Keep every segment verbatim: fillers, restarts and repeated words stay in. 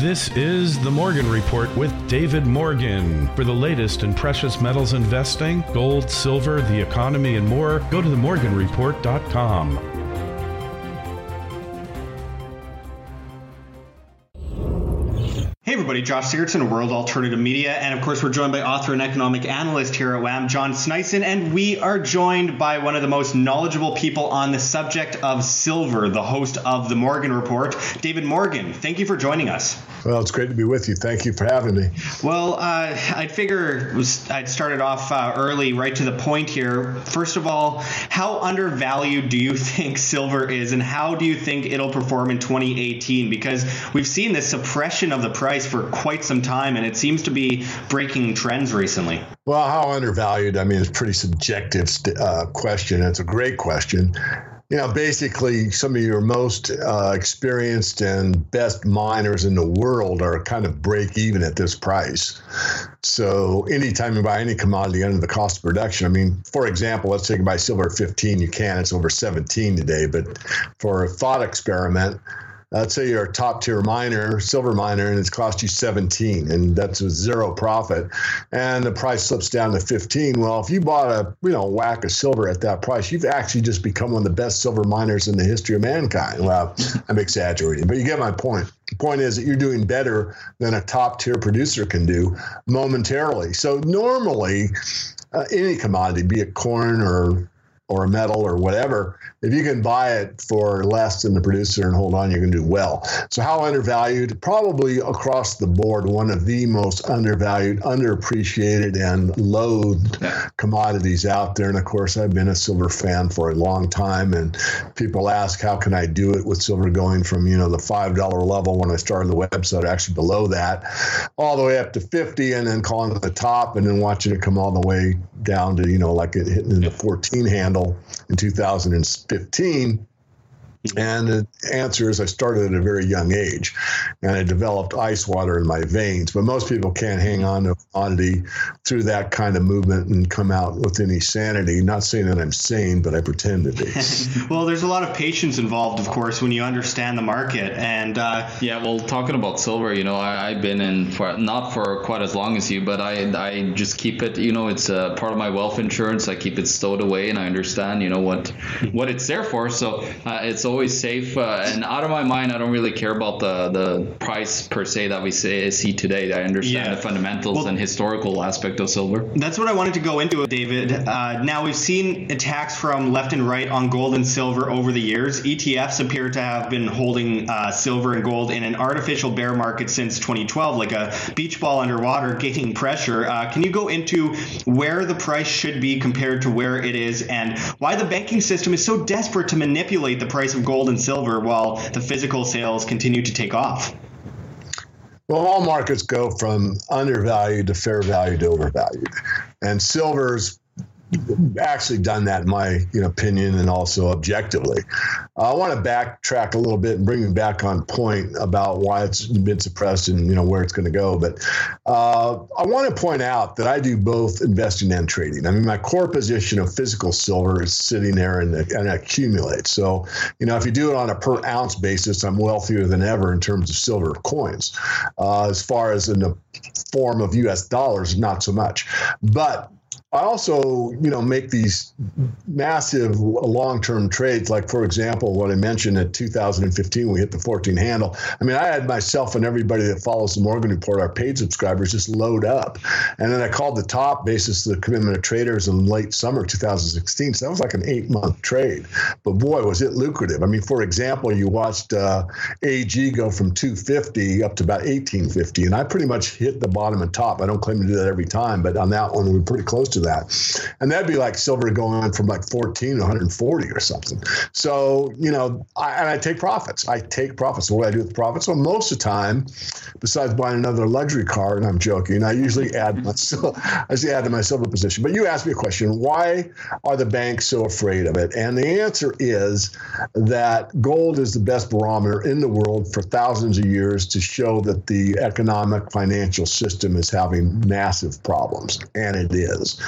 This is The Morgan Report with David Morgan. For the latest in precious metals investing, gold, silver, the economy, and more, go to the morgan report dot com. Hey everybody, Josh Sigurdson, World Alternative Media, and of course we're joined by author and economic analyst here at W A M, John Sneisen, and we are joined by one of the most knowledgeable people on the subject of silver, the host of The Morgan Report, David Morgan. Thank you for joining us. Well, it's great to be with you. Thank you for having me. Well, uh, I'd figure was, I'd started off uh, early, right to the point here. First of all, how undervalued do you think silver is, and how do you think it'll perform in twenty eighteen? Because we've seen this suppression of the price for quite some time, and it seems to be breaking trends recently. Well, how undervalued? I mean, it's a pretty subjective uh, question. It's a great question. You know, basically, some of your most uh, experienced and best miners in the world are kind of break even at this price. So anytime you buy any commodity under the cost of production, I mean, for example, let's say you buy silver at fifteen, you can, it's over seventeen today. But for a thought experiment, let's say you're a top tier miner, silver miner, and it's cost you seventeen, and that's with zero profit, and the price slips down to fifteen. Well, if you bought a you know whack of silver at that price, you've actually just become one of the best silver miners in the history of mankind. Well, I'm exaggerating, but you get my point. The point is that you're doing better than a top tier producer can do momentarily. So normally, uh, any commodity, be it corn or or a metal or whatever, if you can buy it for less than the producer and hold on, you can do well. So how undervalued? Probably across the board, one of the most undervalued, underappreciated, and loathed commodities out there. And of course, I've been a silver fan for a long time. And people ask, how can I do it with silver going from, you know, the five dollar level when I started the website, actually below that, all the way up to fifty, and then calling it the top, and then watching it come all the way down to, you know, like it hitting in the fourteen handle in two thousand fifteen. And the answer is I started at a very young age, and I developed ice water in my veins. But most people can't hang on to a commodity through that kind of movement and come out with any sanity. Not saying that I'm sane, but I pretend to be. Well, there's a lot of patience involved, of course, when you understand the market. And uh, yeah, well, talking about silver, you know, I, I've been in for not for quite as long as you, but I I just keep it. You know, it's a part of my wealth insurance. I keep it stowed away, and I understand, you know, what what it's there for. So uh, it's always safe, uh, and out of my mind, I don't really care about the the price per se that we say, see today. I understand yeah. the fundamentals well, and historical aspect of silver. That's what I wanted to go into, David. Uh, now, we've seen attacks from left and right on gold and silver over the years. E T Fs appear to have been holding uh, silver and gold in an artificial bear market since twenty twelve, like a beach ball underwater, gaining pressure. Uh, can you go into where the price should be compared to where it is, and why the banking system is so desperate to manipulate the price of gold and silver while the physical sales continue to take off? Well, all markets go from undervalued to fair value to overvalued. And silver's actually done that, in my you know, opinion, and also objectively. Uh, I want to backtrack a little bit and bring you back on point about why it's been suppressed and you know where it's going to go. But uh, I want to point out that I do both investing and trading. I mean, my core position of physical silver is sitting there and, and accumulates. So, you know, if you do it on a per ounce basis, I'm wealthier than ever in terms of silver coins. Uh, as far as in the form of U S dollars, not so much. But I also, you know, make these massive long-term trades. Like, for example, what I mentioned at two thousand fifteen, we hit the fourteen handle. I mean, I had myself and everybody that follows the Morgan Report, our paid subscribers, just load up. And then I called the top basis of the commitment of traders in late summer two thousand sixteen. So that was like an eight-month trade. But boy, was it lucrative. I mean, for example, you watched uh, A G go from two fifty up to about eighteen fifty. And I pretty much hit the bottom and top. I don't claim to do that every time, but on that one, we were pretty close to that. And that'd be like silver going from like fourteen to one hundred forty or something. So, you know, I, and I take profits. I take profits. So what do I do with the profits? So most of the time, besides buying another luxury car, and I'm joking, I usually add my, I usually add to my silver position. But you asked me a question, why are the banks so afraid of it? And the answer is that gold is the best barometer in the world for thousands of years to show that the economic financial system is having massive problems. And it is.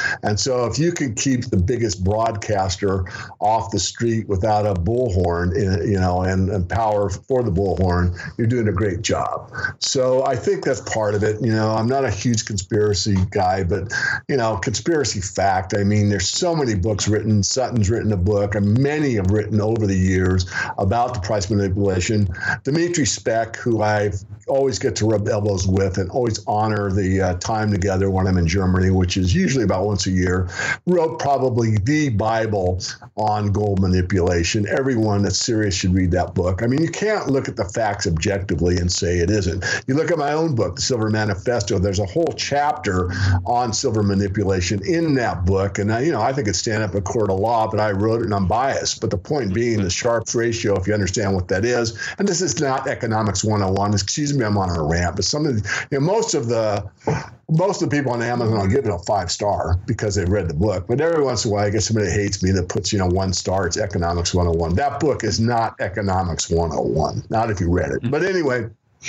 And so if you can keep the biggest broadcaster off the street without a bullhorn, you know, and, and power for the bullhorn, you're doing a great job. So I think that's part of it. You know, I'm not a huge conspiracy guy, but, you know, conspiracy fact. I mean, there's so many books written. Sutton's written a book, and many have written over the years about the price manipulation. Dimitri Speck, who I always get to rub elbows with and always honor the uh, time together when I'm in Germany, which is usually about once a year, wrote probably the Bible on gold manipulation. Everyone that's serious should read that book. I mean, you can't look at the facts objectively and say it isn't. You look at my own book, The Silver Manifesto, there's a whole chapter on silver manipulation in that book. And, I, you know, I think it's stand up in a court of law, but I wrote it and I'm biased. But the point being, the Sharpe's ratio, if you understand what that is, and this is not economics one oh one. Excuse me, I'm on a rant, but some of the, you know, most of the most of the people on Amazon will give it a five star because they've read the book. But every once in a while, I get somebody that hates me that puts, you know, one star. It's economics one oh one. That book is not economics one oh one. Not if you read it. But anyway.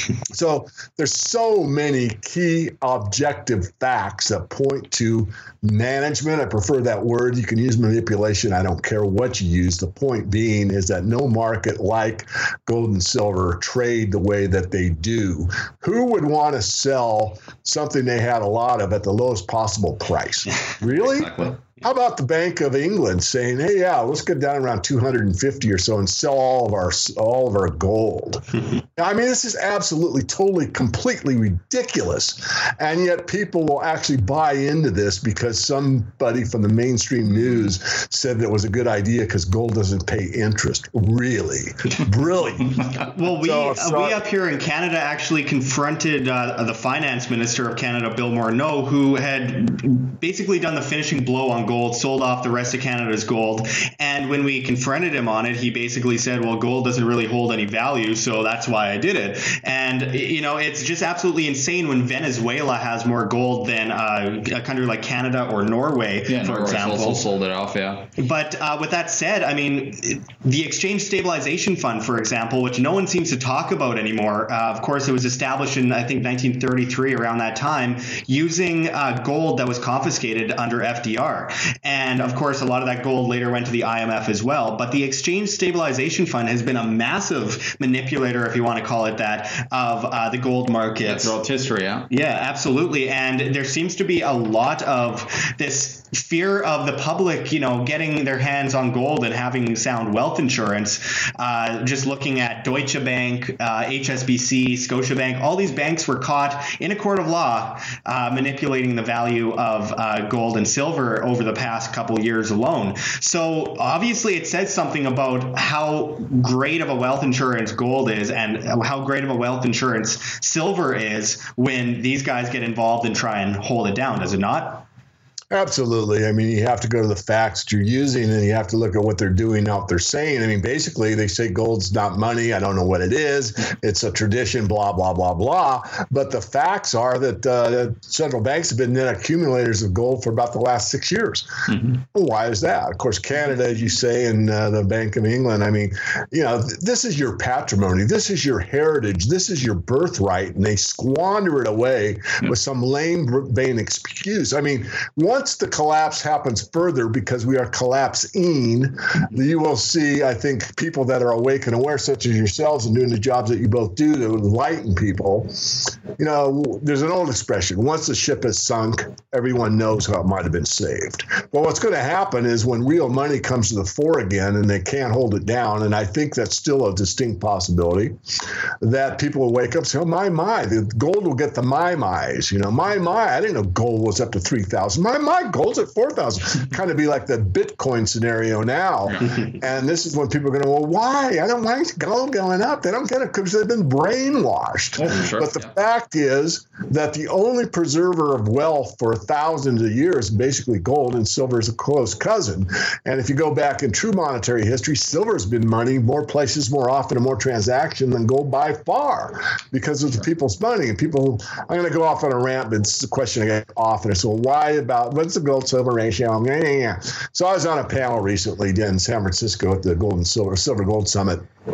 So there's so many key objective facts that point to management. I prefer that word. You can use manipulation. I don't care what you use. The point being is that no market like gold and silver trade the way that they do. Who would want to sell something they had a lot of at the lowest possible price? Really? Exactly. How about the Bank of England saying, "Hey, yeah, let's get down around two hundred fifty or so and sell all of our all of our gold"? I mean, this is absolutely, totally, completely ridiculous, and yet people will actually buy into this because somebody from the mainstream news said that it was a good idea because gold doesn't pay interest. Really, brilliant. Well, we so, uh, so, we up here in Canada actually confronted uh, the finance minister of Canada, Bill Morneau, who had basically done the finishing blow on gold, sold off the rest of Canada's gold. And when we confronted him on it, he basically said, well, gold doesn't really hold any value, so that's why I did it. And, you know, it's just absolutely insane when Venezuela has more gold than uh, a country like Canada or Norway, yeah, for Norway's example. also sold it off, yeah. But uh, with that said, I mean, the Exchange Stabilization Fund, for example, which no one seems to talk about anymore, uh, of course, it was established in, I think, nineteen thirty-three, around that time, using uh, gold that was confiscated under F D R. And of course, a lot of that gold later went to the I M F as well. But the Exchange Stabilization Fund has been a massive manipulator, if you want to call it that, of uh, the gold market. Yeah, throughout history, yeah. Yeah, absolutely. And there seems to be a lot of this fear of the public, you know, getting their hands on gold and having sound wealth insurance. Uh, just looking at Deutsche Bank, uh, H S B C, Scotiabank, all these banks were caught in a court of law uh, manipulating the value of uh, gold and silver over the past couple years alone. So obviously it says something about how great of a wealth insurance gold is and how great of a wealth insurance silver is when these guys get involved and try and hold it down, does it not? Absolutely. I mean, you have to go to the facts that you're using, and you have to look at what they're doing, not what they're saying. I mean, basically, they say gold's not money. I don't know what it is. It's a tradition, blah, blah, blah, blah. But the facts are that uh, central banks have been net accumulators of gold for about the last six years. Mm-hmm. Well, why is that? Of course, Canada, as you say, and uh, the Bank of England, I mean, you know, th- this is your patrimony. This is your heritage. This is your birthright. And they squander it away mm-hmm. with some lame, vain excuse. I mean, one Once the collapse happens further, because we are collapsing, you will see, I think, people that are awake and aware, such as yourselves, and doing the jobs that you both do to enlighten people. You know, there's an old expression: once the ship is sunk, everyone knows how it might have been saved. But what's going to happen is when real money comes to the fore again and they can't hold it down, and I think that's still a distinct possibility, that people will wake up and say, oh, my, my, the gold will get the my, my's. You know, my, my, I didn't know gold was up to three thousand. My, my, gold's at four thousand. Kind of be like the Bitcoin scenario now. And this is when people are going to, well, why? I don't like gold going up. They don't get it because they've been brainwashed. Oh, sure. But the yeah. fact is that the only preserver of wealth for thousands of years is basically gold, and silver is a close cousin. And if you go back in true monetary history, silver's been money more places, more often, and more transaction than gold by far because of the people's money. And people, I'm going to go off on a rant, but it's a question I get often. So why about, what's the gold silver ratio? Yeah, yeah, yeah. So I was on a panel recently in San Francisco at the Gold and Silver Silver Gold Summit.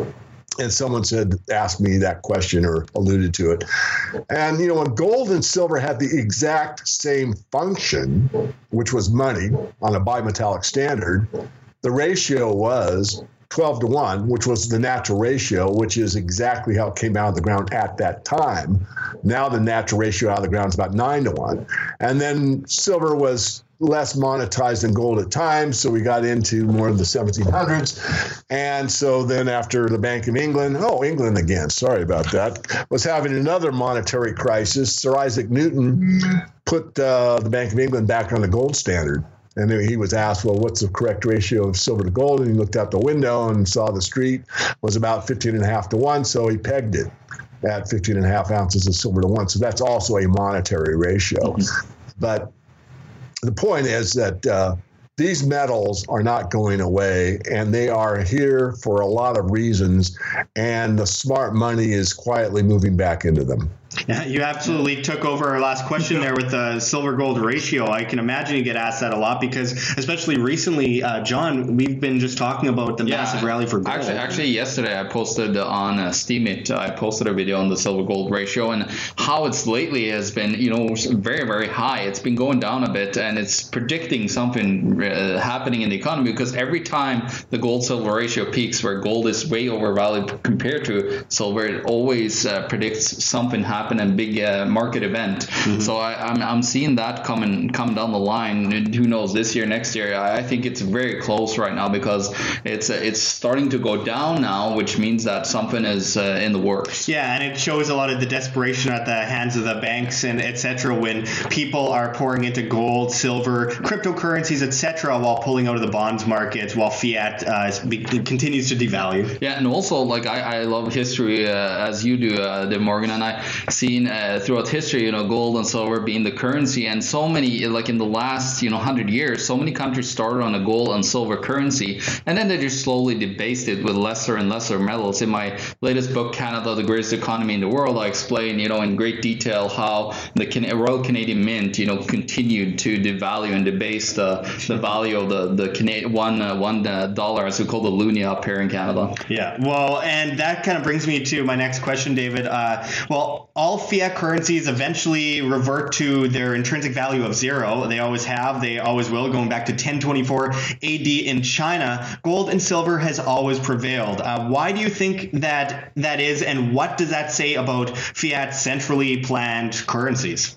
And someone said, asked me that question or alluded to it. And, you know, when gold and silver had the exact same function, which was money on a bimetallic standard, the ratio was twelve to one, which was the natural ratio, which is exactly how it came out of the ground at that time. Now the natural ratio out of the ground is about nine to one. And then silver was less monetized than gold at times, so we got into more of the seventeen hundreds. And so then after the Bank of England, oh, England again, sorry about that, was having another monetary crisis, Sir Isaac Newton put uh, the Bank of England back on the gold standard. And he was asked, well, what's the correct ratio of silver to gold? And he looked out the window and saw the street was about fifteen and a half to one, so he pegged it at fifteen and a half ounces of silver to one. So that's also a monetary ratio. Mm-hmm. But the point is that uh, these metals are not going away, and they are here for a lot of reasons, and the smart money is quietly moving back into them. Yeah, you absolutely took over our last question there with the silver gold ratio. I can imagine you get asked that a lot because, especially recently, uh, John, we've been just talking about the yeah, massive rally for gold. Actually, actually, yesterday I posted on uh, Steemit, I posted a video on the silver gold ratio and how it's lately has been, you know, very, very high. It's been going down a bit, and it's predicting something uh, happening in the economy because every time the gold silver ratio peaks, where gold is way overvalued compared to silver, it always uh, predicts something happening. Happen a big uh, market event. Mm-hmm. So I, I'm I'm seeing that coming come down the line. Who knows, this year, next year? I think it's very close right now because it's uh, it's starting to go down now, which means that something is uh, in the works. Yeah, and it shows a lot of the desperation at the hands of the banks and et cetera when people are pouring into gold, silver, cryptocurrencies, et cetera, while pulling out of the bonds markets, while fiat uh, be, continues to devalue. Yeah, and also like I, I love history uh, as you do, uh, De Morgan, and I. seen uh, throughout history, you know, gold and silver being the currency, and so many, like in the last, you know, hundred years, so many countries started on a gold and silver currency, and then they just slowly debased it with lesser and lesser metals. In my latest book, Canada, the Greatest Economy in the World, I explain, you know, in great detail how the Can- Royal Canadian Mint, you know, continued to devalue and debase the, the value of the the Canadian one uh, one uh, dollar, as we call the loonie up here in Canada. Yeah, well, and that kind of brings me to my next question, David. Uh, well. All fiat currencies eventually revert to their intrinsic value of zero. They always have. They always will. Going back to ten twenty-four A D in China, gold and silver has always prevailed. Uh, why do you think that that is, and what does that say about fiat centrally planned currencies?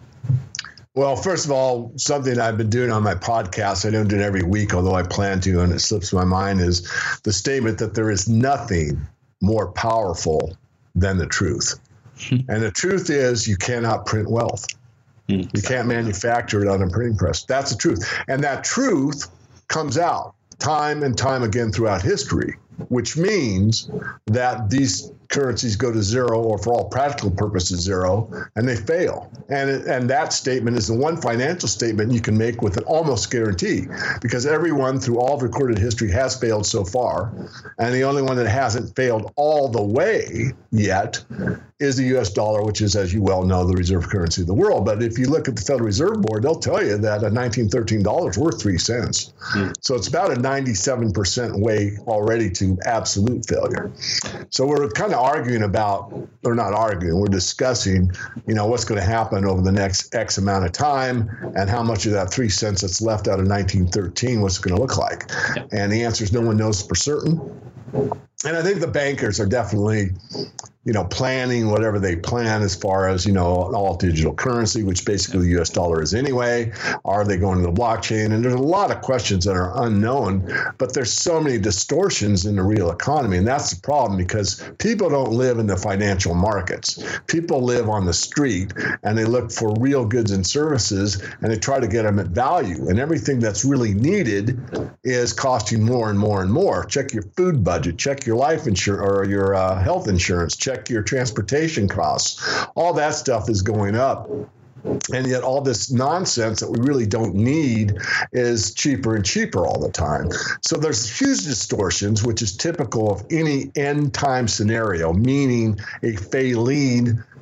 Well, first of all, something I've been doing on my podcast, I don't do it every week, although I plan to, and it slips my mind, is the statement that there is nothing more powerful than the truth. And the truth is you cannot print wealth. You can't manufacture it on a printing press. That's the truth. And that truth comes out time and time again throughout history, which means that these currencies go to zero, or for all practical purposes zero, and they fail. And it, and that statement is the one financial statement you can make with an almost guarantee, because everyone through all of recorded history has failed so far, and the only one that hasn't failed all the way yet is the U S dollar, which is, as you well know, the reserve currency of the world. But if you look at the Federal Reserve Board, they'll tell you that a nineteen thirteen dollar is worth three cents. Mm. So it's about a ninety-seven percent way already to absolute failure. So we're kind of arguing about, or not arguing, we're discussing, you know, what's going to happen over the next X amount of time and how much of that three cents that's left out of nineteen thirteen, what's it going to look like? Yep. And the answer is no one knows for certain. And I think the bankers are definitely, you know, planning whatever they plan as far as, you know, all digital currency, which basically the U S dollar is anyway. Are they going to the blockchain? And there's a lot of questions that are unknown, but there's so many distortions in the real economy. And that's the problem, because people don't live in the financial markets. People live on the street, and they look for real goods and services, and they try to get them at value. And everything that's really needed is costing more and more and more. Check your food budget, check your life insurance or your uh, health insurance, check your transportation costs. All that stuff is going up. And yet all this nonsense that we really don't need is cheaper and cheaper all the time. So there's huge distortions, which is typical of any end time scenario, meaning a failing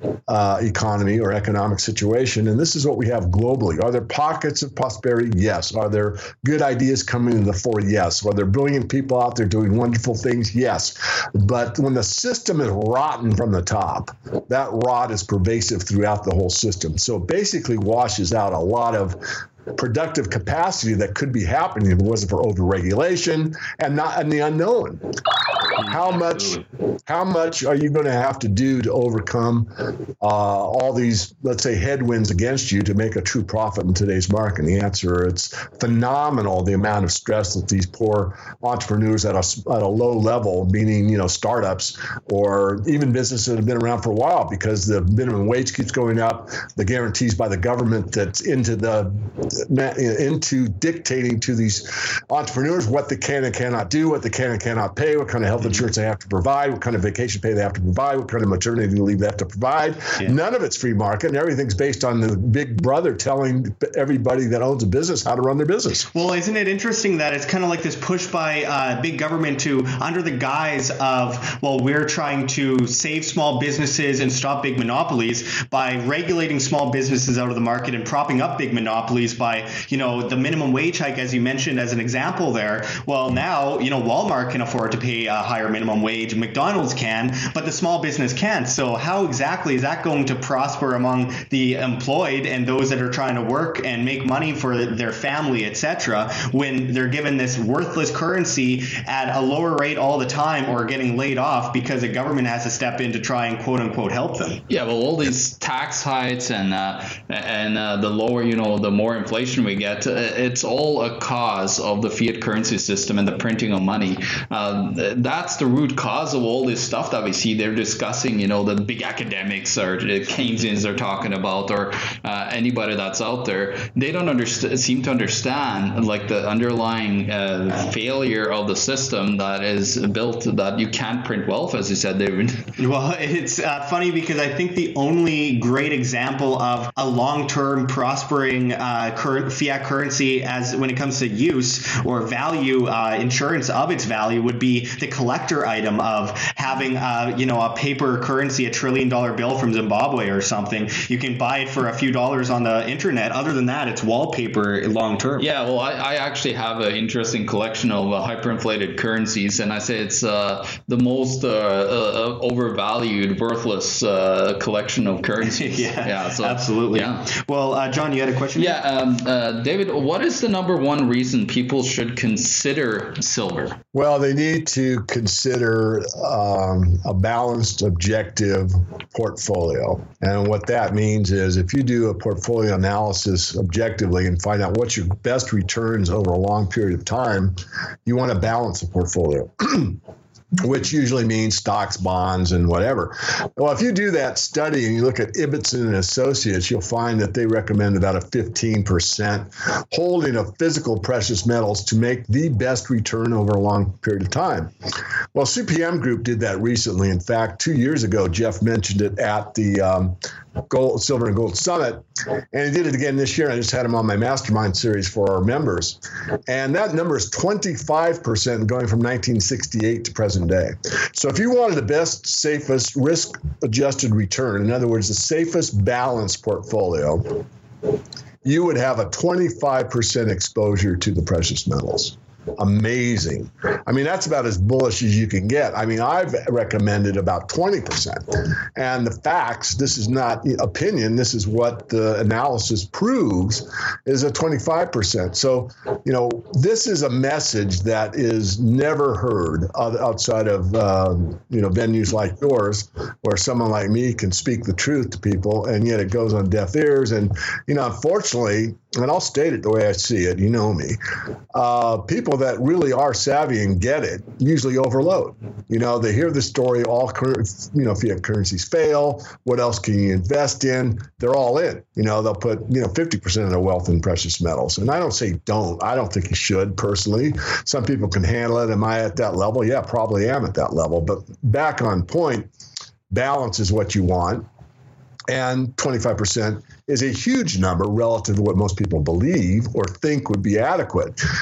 uh, economy or economic situation. And this is what we have globally. Are there pockets of prosperity? Yes. Are there good ideas coming to the fore? Yes. Are there brilliant people out there doing wonderful things? Yes. But when the system is rotten from the top, that rot is pervasive throughout the whole system. So it basically washes out a lot of productive capacity that could be happening if it wasn't for overregulation and not and the unknown. How much how much are you going to have to do to overcome uh, all these, let's say, headwinds against you to make a true profit in today's market? And the answer, it's phenomenal, the amount of stress that these poor entrepreneurs at a, at a low level, meaning, you know, startups or even businesses that have been around for a while, because the minimum wage keeps going up, the guarantees by the government that's into the into dictating to these entrepreneurs what they can and cannot do, what they can and cannot pay, what kind of health insurance they have to provide, what kind of vacation pay they have to provide, what kind of maternity leave they have to provide. Yeah. None of it's free market, and everything's based on the big brother telling everybody that owns a business how to run their business. Well, isn't it interesting that it's kind of like this push by uh, big government to, under the guise of, well, we're trying to save small businesses and stop big monopolies by regulating small businesses out of the market and propping up big monopolies by, you know, the minimum wage hike, as you mentioned as an example there. Well, now, you know, Walmart can afford to pay a higher minimum wage, McDonald's can, but the small business can't. So how exactly is that going to prosper among the employed and those that are trying to work and make money for their family, et cetera, when they're given this worthless currency at a lower rate all the time, or getting laid off because the government has to step in to try and quote unquote help them? Yeah, well, all these tax hikes and uh, and uh, the lower, you know, the more inflation we get, it's all a cause of the fiat currency system and the printing of money. Uh, that's the root cause of all this stuff that we see. They're discussing, you know, the big academics or the Keynesians are talking about, or uh, anybody that's out there. They don't understand, seem to understand like the underlying uh, failure of the system that is built, that you can't print wealth, as you said, David. Well, it's uh, funny because I think the only great example of a long-term prospering uh, current fiat currency, as when it comes to use or value, uh, insurance of its value, would be the collector item of having, uh, you know, a paper currency, a trillion dollar bill from Zimbabwe or something. You can buy it for a few dollars on the internet. Other than that, it's wallpaper long term. Yeah, well, I, I actually have an interesting collection of uh, hyperinflated currencies, and I say it's uh, the most uh, uh, overvalued, worthless uh, collection of currencies. yeah, yeah so, absolutely. Yeah. Well, uh, John, you had a question? Yeah, um, uh, David, what is the number one reason people should consider silver? Well, they need to consider um, a balanced, objective portfolio. And what that means is if you do a portfolio analysis objectively and find out what's your best returns over a long period of time, you want to balance the portfolio. Which usually means stocks, bonds, and whatever. Well, if you do that study and you look at Ibbotson and Associates, you'll find that they recommend about a fifteen percent holding of physical precious metals to make the best return over a long period of time. Well, C P M Group did that recently. In fact, two years ago, Jeff mentioned it at the um, Gold, Silver and Gold Summit, and he did it again this year. I just had him on my mastermind series for our members. And that number is twenty-five percent going from nineteen sixty-eight to present day. So if you wanted the best, safest, risk-adjusted return, in other words, the safest balanced portfolio, you would have a twenty-five percent exposure to the precious metals. Amazing. I mean, that's about as bullish as you can get. I mean, I've recommended about twenty percent. And the facts, this is not opinion, this is what the analysis proves, is a twenty-five percent. So, you know, this is a message that is never heard outside of, uh, you know, venues like yours, where someone like me can speak the truth to people, and yet it goes on deaf ears. And, you know, unfortunately, and I'll state it the way I see it, you know me, uh, people that really are savvy and get it usually overload. You know, they hear the story, all, you know, fiat currencies fail. What else can you invest in? They're all in. You know, they'll put, you know, fifty percent of their wealth in precious metals. And I don't say don't. I don't think you should, personally. Some people can handle it. Am I at that level? Yeah, probably am at that level. But back on point, balance is what you want. And twenty-five percent is a huge number relative to what most people believe or think would be adequate.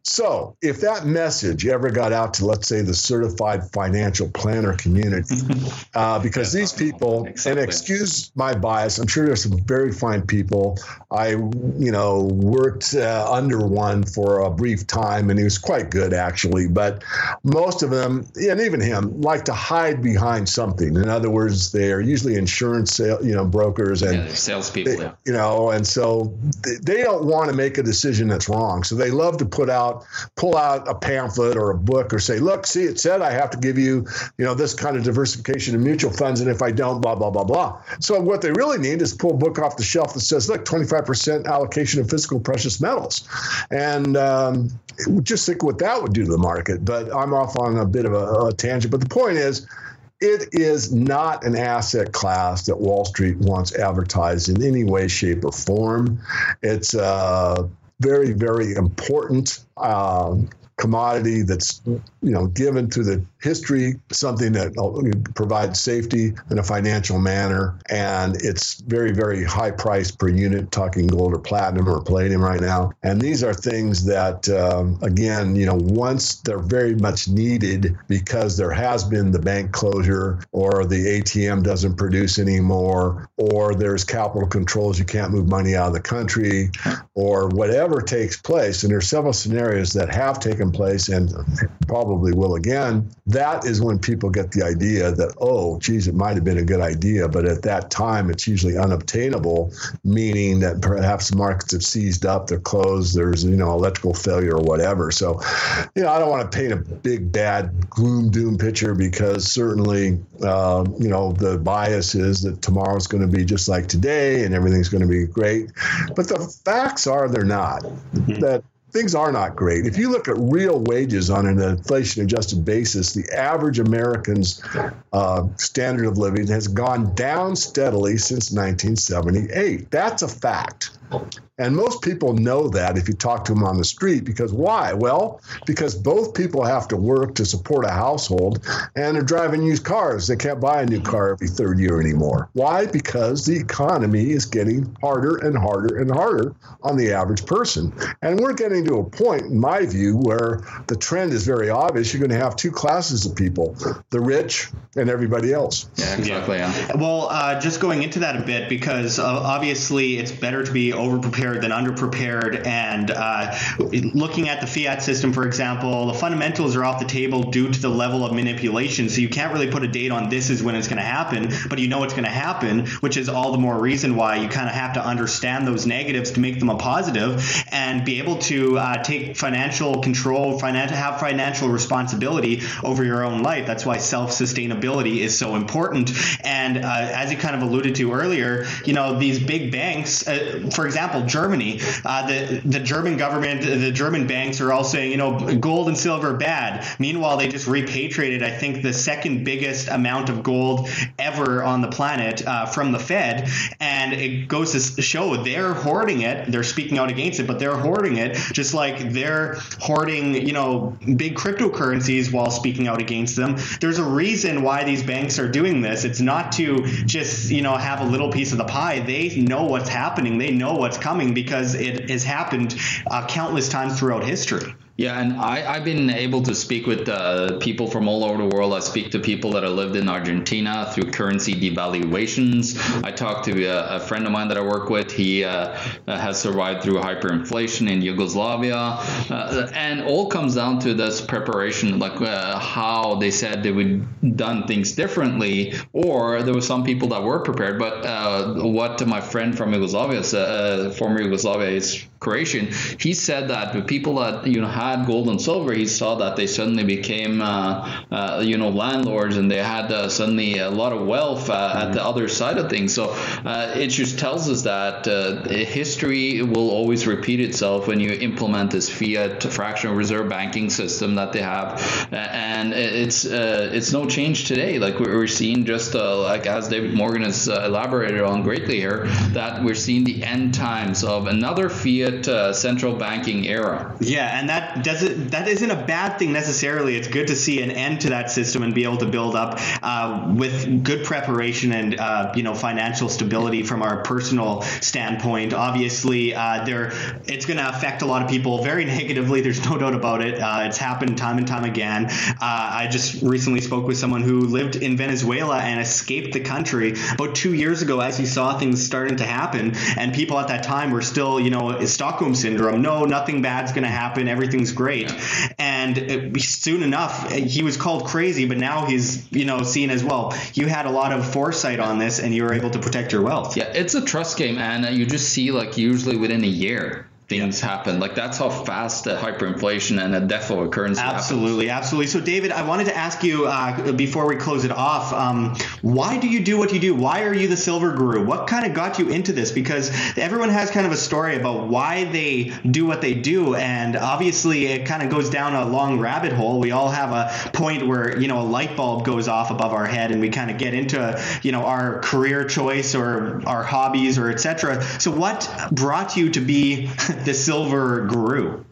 So if that message ever got out to, let's say, the certified financial planner community, uh, because these people, exactly. and excuse my bias, I'm sure there's some very fine people. I, you know, worked uh, under one for a brief time, and he was quite good, actually. But most of them, and even him, like to hide behind something. In other words, they're usually insurance, sale, you know, brokers and yeah, salespeople, they, yeah. you know, and so they, they don't want to make a decision that's wrong. So they love to put out pull out a pamphlet or a book or say, look, see, it said I have to give you, you know, this kind of diversification in mutual funds. And if I don't, blah, blah, blah, blah. So what they really need is pull a book off the shelf that says, look, twenty-five percent allocation of physical precious metals. And um, just think what that would do to the market. But I'm off on a bit of a, a tangent. But the point is, it is not an asset class that Wall Street wants advertised in any way, shape, or form. It's uh very, very important uh, commodity that's, you know, given to the history, something that provides safety in a financial manner. And it's very, very high price per unit, talking gold or platinum or palladium right now. And these are things that, um, again, you know, once they're very much needed because there has been the bank closure or the A T M doesn't produce anymore, or there's capital controls, you can't move money out of the country, or whatever takes place. And there's several scenarios that have taken place and probably will again. That is when people get the idea that, oh, geez, it might have been a good idea, but at that time, it's usually unobtainable, meaning that perhaps the markets have seized up, they're closed, there's, you know, electrical failure or whatever. So, you know, I don't want to paint a big, bad, gloom, doom picture because certainly, uh, you know, the bias is that tomorrow's going to be just like today and everything's going to be great. But the facts are they're not. Mm-hmm. That things are not great. If you look at real wages on an inflation-adjusted basis, the average American's uh, standard of living has gone down steadily since nineteen seventy-eight. That's a fact. And most people know that if you talk to them on the street, because why? Well, because both people have to work to support a household and they're driving used cars. They can't buy a new car every third year anymore. Why? Because the economy is getting harder and harder and harder on the average person. And we're getting to a point, in my view, where the trend is very obvious. You're going to have two classes of people, the rich and everybody else. Yeah, exactly. Yeah. Well, uh, just going into that a bit, because uh, obviously it's better to be over-prepared than underprepared. And uh, looking at the fiat system, for example, the fundamentals are off the table due to the level of manipulation. So you can't really put a date on this is when it's going to happen, but you know it's going to happen, which is all the more reason why you kind of have to understand those negatives to make them a positive and be able to uh, take financial control, financial, have financial responsibility over your own life. That's why self-sustainability is so important. And uh, as you kind of alluded to earlier, you know, these big banks, uh, for example, Germany, uh, the the German government, the German banks are all saying, you know, gold and silver bad. Meanwhile, they just repatriated, I think, the second biggest amount of gold ever on the planet uh, from the Fed. And it goes to show they're hoarding it. They're speaking out against it, but they're hoarding it just like they're hoarding, you know, big cryptocurrencies while speaking out against them. There's a reason why these banks are doing this. It's not to just, you know, have a little piece of the pie. They know what's happening. They know what's coming because it has happened uh, countless times throughout history. Yeah, and I, I've been able to speak with uh, people from all over the world. I speak to people that have lived in Argentina through currency devaluations. I talked to a, a friend of mine that I work with. He uh, has survived through hyperinflation in Yugoslavia. Uh, and all comes down to this preparation, like uh, how they said they would done things differently, or there were some people that were prepared. But uh, what my friend from Yugoslavia, uh, former Yugoslavia, is Croatian, he said that the people that, you know, had gold and silver, he saw that they suddenly became, uh, uh, you know, landlords, and they had uh, suddenly a lot of wealth uh, mm-hmm. at the other side of things. So uh, it just tells us that uh, history will always repeat itself when you implement this fiat fractional reserve banking system that they have, and it's uh, it's no change today. Like we're seeing, just uh, like as David Morgan has uh, elaborated on greatly here, that we're seeing the end times of another fiat uh, central banking era. Yeah, and that that doesn't that isn't a bad thing necessarily. It's good to see an end to that system and be able to build up uh, with good preparation and uh, you know financial stability from our personal standpoint. Obviously, uh, there it's going to affect a lot of people very negatively. There's no doubt about it. Uh, it's happened time and time again. Uh, I just recently spoke with someone who lived in Venezuela and escaped the country about two years ago as he saw things starting to happen, and people at that time were still, you know, Stockholm syndrome. No, nothing bad's going to happen. Everything's great. And it, soon enough, he was called crazy, but now he's, you know, seen as, well, you had a lot of foresight on this and you were able to protect your wealth. Yeah, it's a trust game, and you just see, like, usually within a year, things happen. Like, that's how fast the hyperinflation and the death of a currency absolutely happens. Absolutely. So David, I wanted to ask you uh, before we close it off, um, why do you do what you do? Why are you the silver guru? What kind of got you into this? Because everyone has kind of a story about why they do what they do, and obviously it kind of goes down a long rabbit hole. We all have a point where, you know, a light bulb goes off above our head and we kind of get into, you know, our career choice or our hobbies or et cetera. So what brought you to be the silver guru?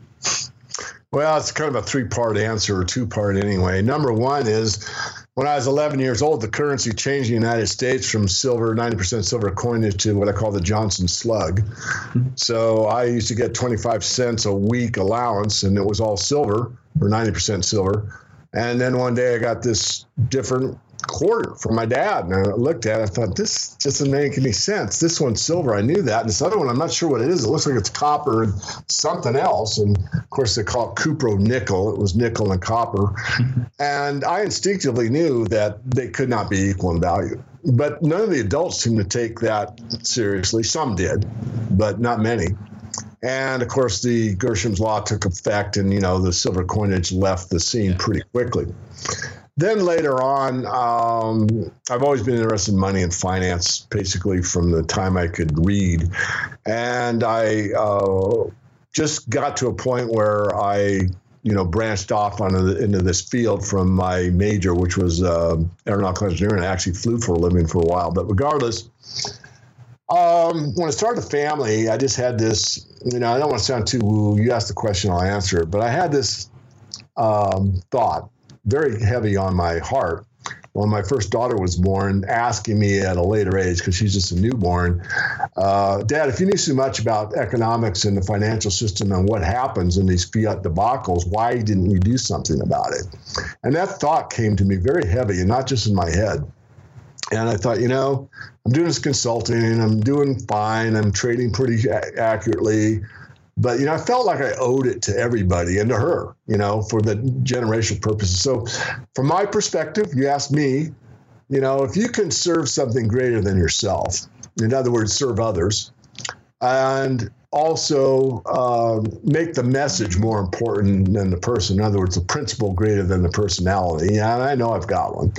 Well, it's kind of a three-part answer, or two-part anyway. Number one is, when I was eleven years old, the currency changed in the United States from silver, ninety percent silver coinage, to what I call the Johnson slug. So I used to get twenty-five cents a week allowance, and it was all silver, or ninety percent silver. And then one day I got this different quarter from my dad, and I looked at it, I thought, this doesn't make any sense. This one's silver, I knew that, and this other one, I'm not sure what it is. It looks like it's copper and something else, and of course they call it cupro nickel. It was nickel and copper. And I instinctively knew that they could not be equal in value, but none of the adults seemed to take that seriously. Some did, but not many. And of course the Gresham's law took effect, and you know the silver coinage left the scene pretty quickly. Then later on, um, I've always been interested in money and finance, basically from the time I could read. And I uh, just got to a point where I, you know, branched off on a, into this field from my major, which was uh, aeronautical engineering. I actually flew for a living for a while. But regardless, um, when I started a family, I just had this, you know, I don't want to sound too woo. You asked the question, I'll answer it. But I had this um, thought, very heavy on my heart, when my first daughter was born, asking me at a later age, because she's just a newborn, uh, Dad, if you knew so much about economics and the financial system and what happens in these fiat debacles, why didn't you do something about it? And that thought came to me very heavy, and not just in my head. And I thought, you know, I'm doing this consulting, and I'm doing fine. I'm trading pretty a- accurately. But, you know, I felt like I owed it to everybody and to her, you know, for the generational purposes. So from my perspective, you ask me, you know, if you can serve something greater than yourself, in other words, serve others, and also uh, make the message more important than the person, in other words, the principle greater than the personality. Yeah, and I know I've got one.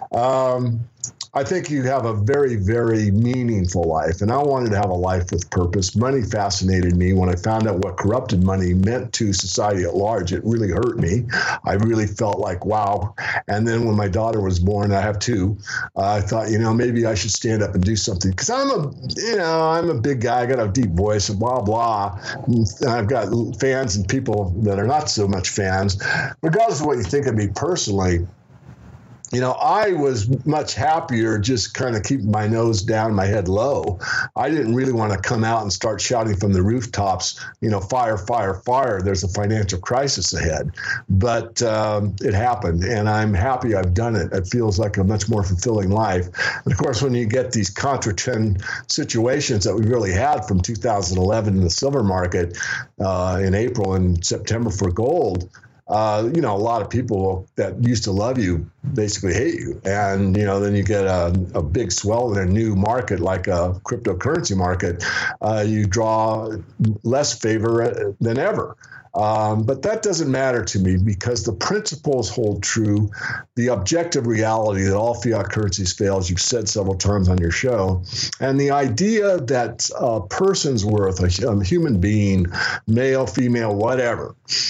Um, I think you have a very, very meaningful life, and I wanted to have a life with purpose. Money fascinated me. When I found out what corrupted money meant to society at large, it really hurt me. I really felt like, wow. And then when my daughter was born, I have two, uh, I thought, you know, maybe I should stand up and do something, because I'm a, you know, I'm a big guy. I got a deep voice and blah, blah. And I've got fans and people that are not so much fans. Regardless of what you think of me personally, you know, I was much happier just kind of keeping my nose down, my head low. I didn't really want to come out and start shouting from the rooftops, you know, fire, fire, fire. There's a financial crisis ahead. But um, it happened, and I'm happy I've done it. It feels like a much more fulfilling life. And of course, when you get these contra ten situations that we really had from two thousand eleven in the silver market uh, in April and September for gold, Uh, you know, a lot of people that used to love you basically hate you. And, you know, then you get a, a big swell in a new market like a cryptocurrency market. Uh, you draw less favor than ever. Um, but that doesn't matter to me, because the principles hold true. The objective reality that all fiat currencies fail, as you've said several times on your show, and the idea that a person's worth, a, a human being, male, female, whatever,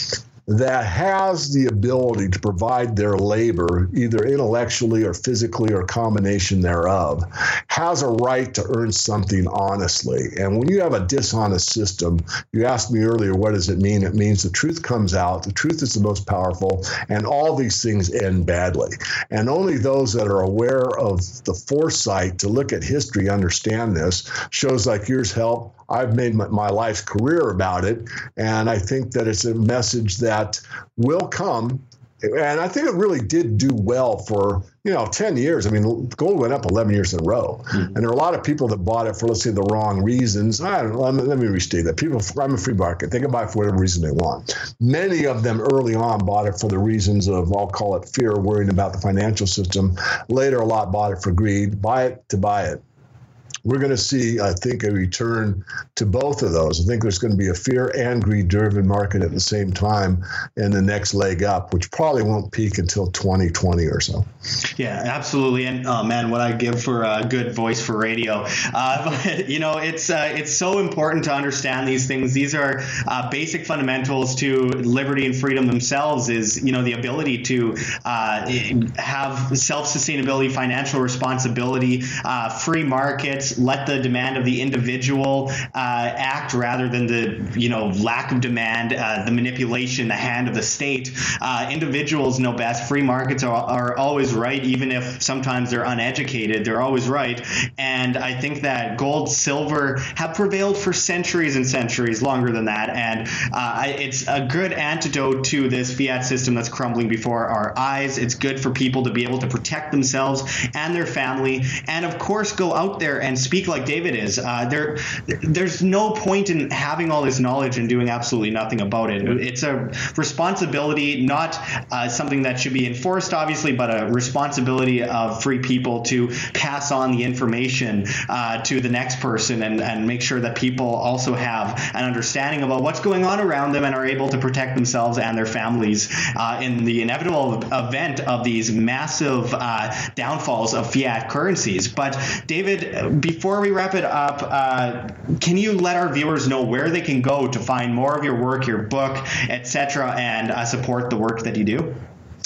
that has the ability to provide their labor, either intellectually or physically or a combination thereof, has a right to earn something honestly. And when you have a dishonest system, you asked me earlier, what does it mean? It means the truth comes out. The truth is the most powerful, and all these things end badly. And only those that are aware of the foresight to look at history understand this. Shows like yours help. I've made my, my life's career about it, and I think that it's a message that will come. And I think it really did do well for, you know, ten years. I mean, gold went up eleven years in a row. Mm-hmm. And there are a lot of people that bought it for, let's say, the wrong reasons. I don't know, let me, let me restate that. People, I'm a free market. They can buy it for whatever reason they want. Many of them early on bought it for the reasons of, I'll call it fear, worrying about the financial system. Later, a lot bought it for greed. Buy it to buy it. We're going to see, I think, a return to both of those. I think there's going to be a fear and greed-driven market at the same time in the next leg up, which probably won't peak until twenty twenty or so. Yeah, absolutely. And oh man, what I give for a good voice for radio. Uh, but you know, it's uh, it's so important to understand these things. These are uh, basic fundamentals to liberty and freedom themselves. Is you know the ability to uh, have self-sustainability, financial responsibility, uh, free markets. Let the demand of the individual uh, act rather than the you know lack of demand, uh, the manipulation, the hand of the state. Uh, individuals know best. Free markets are, are always right, even if sometimes they're uneducated. They're always right. And I think that gold, silver have prevailed for centuries and centuries, longer than that. And uh, it's a good antidote to this fiat system that's crumbling before our eyes. It's good for people to be able to protect themselves and their family, and of course go out there and speak like David is. Uh, there, there's no point in having all this knowledge and doing absolutely nothing about it. It's a responsibility, not uh, something that should be enforced, obviously, but a responsibility of free people to pass on the information uh, to the next person and, and make sure that people also have an understanding about what's going on around them and are able to protect themselves and their families uh, in the inevitable event of these massive uh, downfalls of fiat currencies. But David, before we wrap it up, uh, can you let our viewers know where they can go to find more of your work, your book, et cetera, and uh, support the work that you do?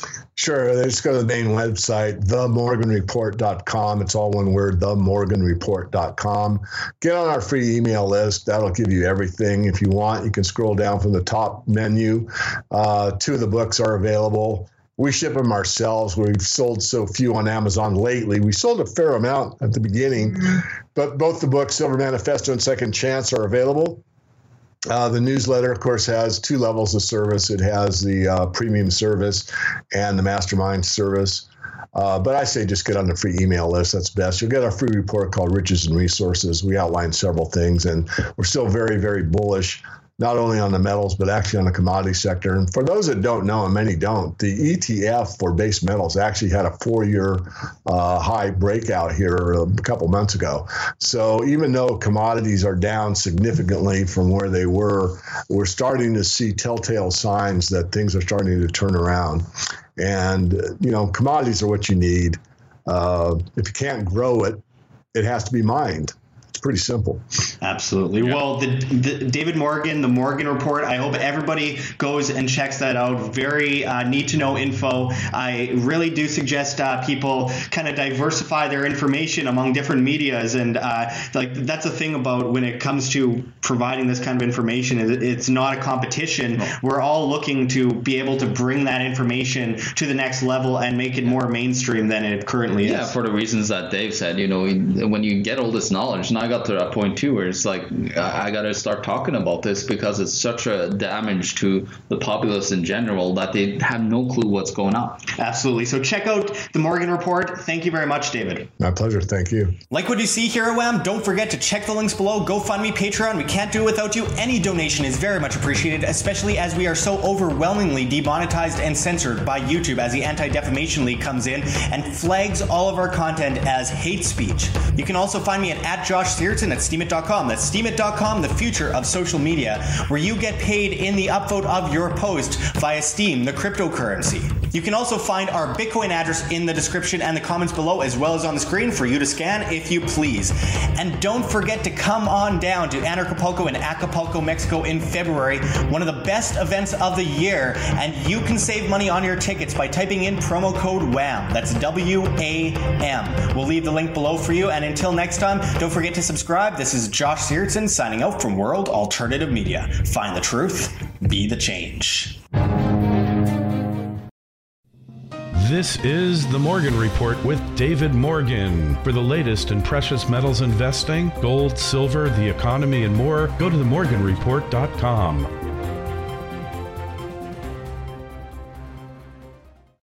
Sure. They just go to the main website, the morgan report dot com. It's all one word, the morgan report dot com. Get on our free email list. That'll give you everything. If you want, you can scroll down from the top menu. Uh, two of the books are available. We ship them ourselves. We've sold so few on Amazon lately. We sold a fair amount at the beginning, but both the books, Silver Manifesto and Second Chance, are available. Uh, the newsletter, of course, has two levels of service. It has the uh, premium service and the mastermind service. Uh, but I say just get on the free email list. That's best. You'll get our free report called Riches and Resources. We outline several things, and we're still very, very bullish, not only on the metals, but actually on the commodity sector. And for those that don't know, and many don't, the E T F for base metals actually had a four-year uh, high breakout here a couple months ago. So even though commodities are down significantly from where they were, we're starting to see telltale signs that things are starting to turn around. And, you know, commodities are what you need. Uh, if you can't grow it, it has to be mined. It's pretty simple. Absolutely. Yeah. Well, the, the David Morgan, the Morgan Report, I hope everybody goes and checks that out. Very uh, need to know info. I really do suggest uh, people kind of diversify their information among different medias. And uh, like that's the thing about when it comes to providing this kind of information, it's not a competition. No. We're all looking to be able to bring that information to the next level and make it more mainstream than it currently yeah, is. Yeah, for the reasons that Dave said, you know, when you get all this knowledge, now I got to that point too where it's like I got to start talking about this because it's such a damage to the populace in general that they have no clue what's going on. Absolutely. So check out the Morgan Report. Thank you very much, David. My pleasure. Thank you. Like what you see here at WHAM? Don't forget to check the links below. GoFundMe, Patreon. We can't do it without you. Any donation is very much appreciated, especially as we are so overwhelmingly demonetized and censored by YouTube as the Anti-Defamation League comes in and flags all of our content as hate speech. You can also find me at, at Josh Searton at steemit dot com. That's steemit dot com, the future of social media, where you get paid in the upvote of your post via Steem, the cryptocurrency. You can also find our Bitcoin address in the description and the comments below, as well as on the screen for you to scan if you please. And don't forget to come on down to Anarchapulco in Acapulco, Mexico in February, one of the best events of the year, and you can save money on your tickets by typing in promo code W A M. That's W A M. We'll leave the link below for you, and until next time, don't forget to subscribe. This is Josh Searson signing out from World Alternative Media. Find the truth, be the change. This is The Morgan Report with David Morgan. For the latest in precious metals investing, gold, silver, the economy, and more, go to the morgan report dot com.